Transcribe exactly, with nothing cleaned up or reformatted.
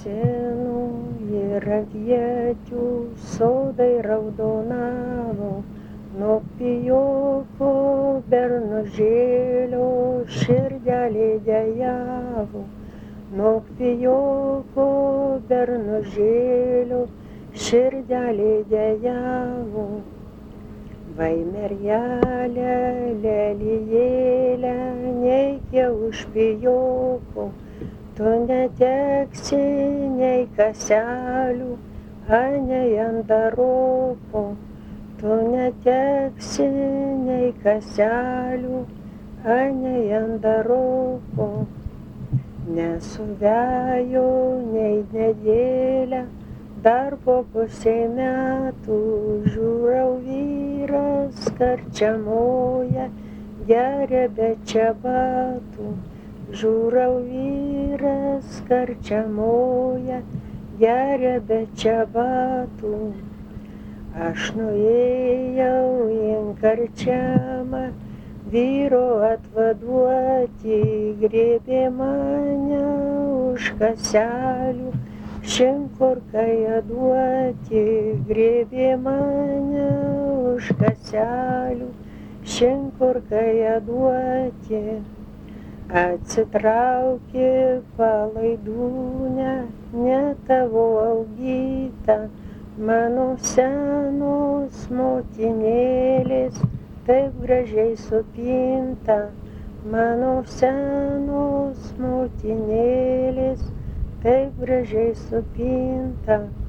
senų ir aviečių sodai raudonavo, nuo pijoko bernužėlio širdelė dejavo, nuo pijoko bernužėlio širdelė dejavo. Vai mergelė, lelijėlė, neikė už pijoko, tu neteksi nei kaselių, anei andaroko, tu neteksi nei kaselių, anei andaroko. Nesuvejo nei nedėlę, dar po pusė metų, žiūrau vyras karčiamoje, geria be čebatų. Žiūrau vyras karčiamoje, geria be čebatų. Aš nuėjau į karčiamą, vyro atvaduoti, griebė mane už kaselių, šinkurkai duoti, griebė mane už kaselių, šinkurkai duoti. Atsitraukė palaidūnę, ne tavo augyta, mano senos motinėlės, taip gražiai supinta, mano senos motinėlės, taip gražiai supinta.